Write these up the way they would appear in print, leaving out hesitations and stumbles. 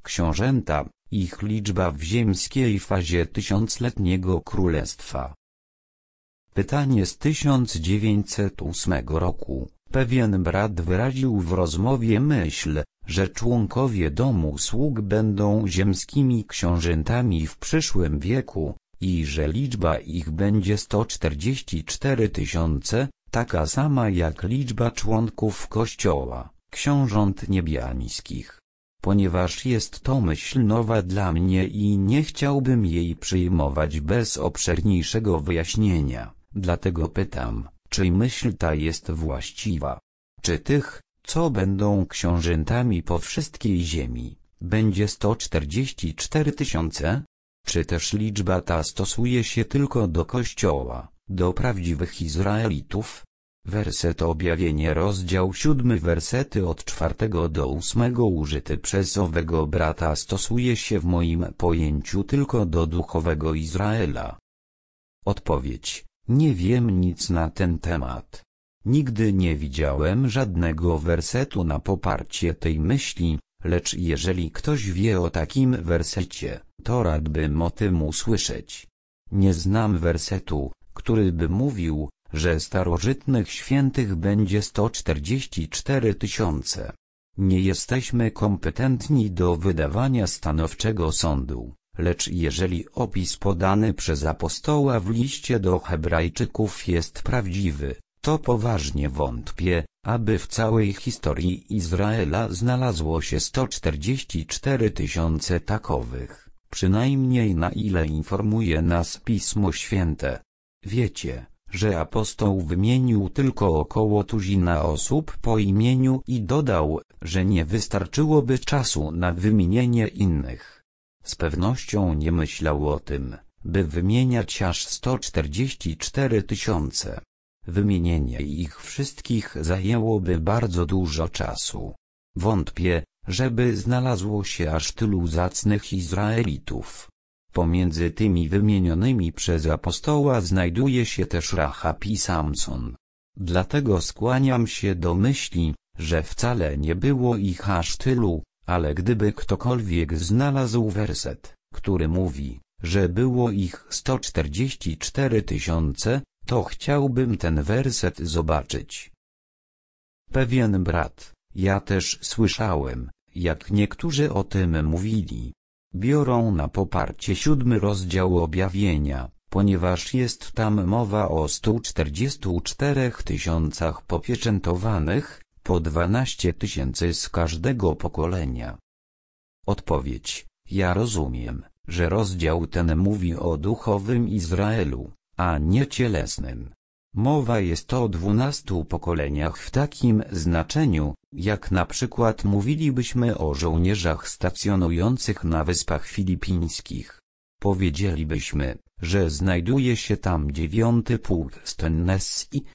książęta, ich liczba w ziemskiej fazie tysiącletniego królestwa. Pytanie z 1908 roku. Pewien brat wyraził w rozmowie myśl, że członkowie domu sług będą ziemskimi książętami w przyszłym wieku i że liczba ich będzie 144 000, taka sama jak liczba członków Kościoła, książąt niebiańskich. Ponieważ jest to myśl nowa dla mnie i nie chciałbym jej przyjmować bez obszerniejszego wyjaśnienia, dlatego pytam, czy myśl ta jest właściwa? Czy tych, co będą książętami po wszystkiej ziemi, będzie 144 000? Czy też liczba ta stosuje się tylko do Kościoła, do prawdziwych Izraelitów? Werset Objawienie rozdział 7 wersety od 4 do 8 użyty przez owego brata stosuje się w moim pojęciu tylko do duchowego Izraela. Odpowiedź: nie wiem nic na ten temat. Nigdy nie widziałem żadnego wersetu na poparcie tej myśli, lecz jeżeli ktoś wie o takim wersecie, to radbym o tym usłyszeć. Nie znam wersetu, który by mówił, że starożytnych świętych będzie 144 000. Nie jesteśmy kompetentni do wydawania stanowczego sądu, lecz jeżeli opis podany przez apostoła w liście do Hebrajczyków jest prawdziwy, to poważnie wątpię, aby w całej historii Izraela znalazło się 144 000 takowych, przynajmniej na ile informuje nas Pismo Święte. Wiecie, że apostoł wymienił tylko około tuzina osób po imieniu i dodał, że nie wystarczyłoby czasu na wymienienie innych. Z pewnością nie myślał o tym, by wymieniać aż 144 000. Wymienienie ich wszystkich zajęłoby bardzo dużo czasu. Wątpię, żeby znalazło się aż tylu zacnych Izraelitów. Pomiędzy tymi wymienionymi przez apostoła znajduje się też Rahab i Samson. Dlatego skłaniam się do myśli, że wcale nie było ich aż tylu, ale gdyby ktokolwiek znalazł werset, który mówi, że było ich 144 000, to chciałbym ten werset zobaczyć. Pewien brat: ja też słyszałem, jak niektórzy o tym mówili. Biorą na poparcie 7 rozdział Objawienia, ponieważ jest tam mowa o 144 000 popieczętowanych, po 12 000 z każdego pokolenia. Odpowiedź: ja rozumiem, że rozdział ten mówi o duchowym Izraelu, a nie cielesnym. Mowa jest o 12 pokoleniach w takim znaczeniu, jak na przykład mówilibyśmy o żołnierzach stacjonujących na Wyspach Filipińskich. Powiedzielibyśmy, że znajduje się tam 9. pułk z Tennessee,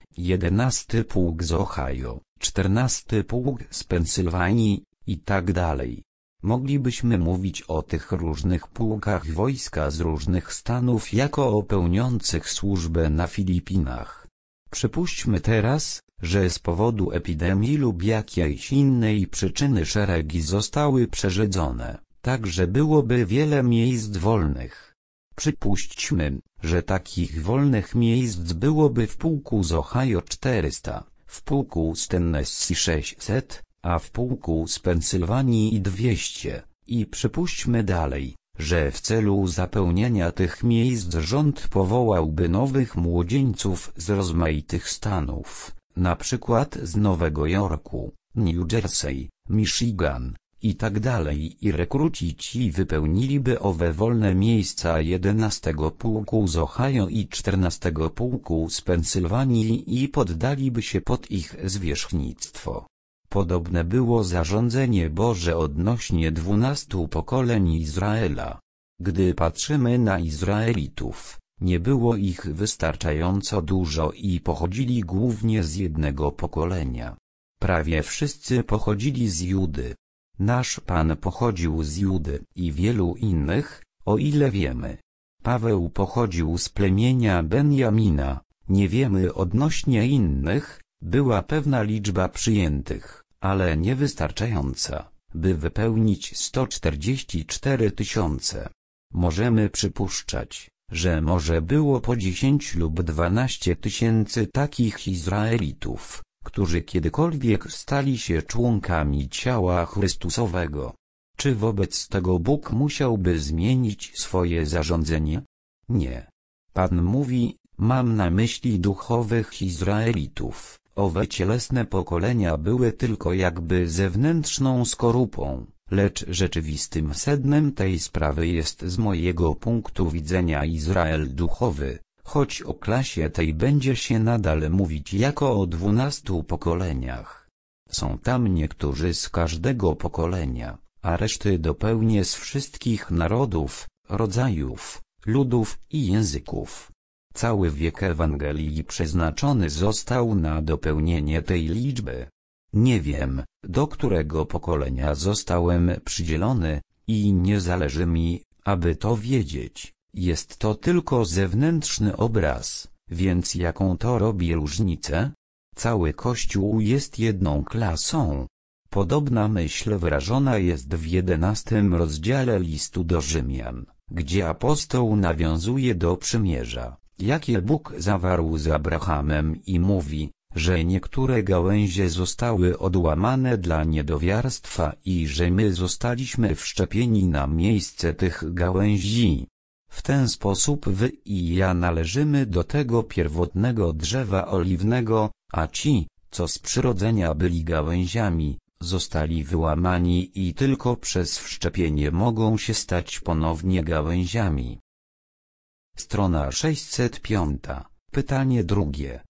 11. pułk z Ohio, 14. pułk z Pensylwanii, i tak dalej. Moglibyśmy mówić o tych różnych pułkach wojska z różnych stanów jako o pełniących służbę na Filipinach. Przypuśćmy teraz, że z powodu epidemii lub jakiejś innej przyczyny szeregi zostały przerzedzone, tak że byłoby wiele miejsc wolnych. Przypuśćmy, że takich wolnych miejsc byłoby w pułku z Ohio 400, w pułku z Tennessee 600, a w pułku z Pensylwanii 200, i przypuśćmy dalej, że w celu zapełnienia tych miejsc rząd powołałby nowych młodzieńców z rozmaitych stanów, na przykład z Nowego Jorku, New Jersey, Michigan, i tak dalej, i rekruci ci wypełniliby owe wolne miejsca 11 pułku z Ohio i 14 pułku z Pensylwanii i poddaliby się pod ich zwierzchnictwo. Podobne było zarządzenie Boże odnośnie 12 pokoleń Izraela. Gdy patrzymy na Izraelitów, nie było ich wystarczająco dużo i pochodzili głównie z jednego pokolenia. Prawie wszyscy pochodzili z Judy. Nasz Pan pochodził z Judy i wielu innych, o ile wiemy. Paweł pochodził z plemienia Benjamina, nie wiemy odnośnie innych, była pewna liczba przyjętych, ale niewystarczająca, by wypełnić 144 000. Możemy przypuszczać, że może było po 10 lub 12 000 takich Izraelitów, którzy kiedykolwiek stali się członkami ciała Chrystusowego. Czy wobec tego Bóg musiałby zmienić swoje zarządzenie? Nie. Pan mówi, mam na myśli duchowych Izraelitów. Owe cielesne pokolenia były tylko jakby zewnętrzną skorupą, lecz rzeczywistym sednem tej sprawy jest z mojego punktu widzenia Izrael duchowy, choć o klasie tej będzie się nadal mówić jako o 12 pokoleniach. Są tam niektórzy z każdego pokolenia, a reszty dopełnię z wszystkich narodów, rodzajów, ludów i języków. Cały wiek Ewangelii przeznaczony został na dopełnienie tej liczby. Nie wiem, do którego pokolenia zostałem przydzielony, i nie zależy mi, aby to wiedzieć. Jest to tylko zewnętrzny obraz, więc jaką to robi różnicę? Cały Kościół jest jedną klasą. Podobna myśl wyrażona jest w 11 rozdziale listu do Rzymian, gdzie apostoł nawiązuje do przymierza, jakie Bóg zawarł z Abrahamem i mówi, że niektóre gałęzie zostały odłamane dla niedowiarstwa i że my zostaliśmy wszczepieni na miejsce tych gałęzi. W ten sposób wy i ja należymy do tego pierwotnego drzewa oliwnego, a ci, co z przyrodzenia byli gałęziami, zostali wyłamani i tylko przez wszczepienie mogą się stać ponownie gałęziami. Strona 605. Pytanie drugie.